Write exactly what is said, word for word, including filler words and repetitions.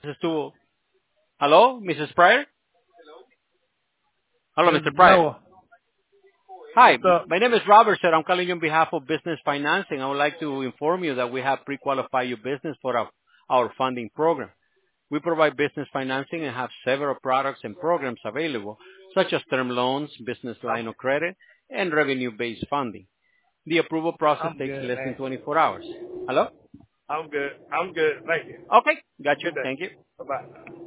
This is to Hello, missus Pryor? Hello, This mister is Pryor. Noah. Hi, What's up? my name is Robert, sir. I'm calling you on behalf of Business Financing. I would like to inform you that we have pre-qualified your business for our, our funding program. We provide business financing and have several products and programs available, such as term loans, business I'm line of credit, and revenue-based funding. The approval process I'm takes good, less than man. twenty-four hours. Hello? I'm good. I'm good. Thank you. Okay, got Have a you. good day. Thank you. Bye bye.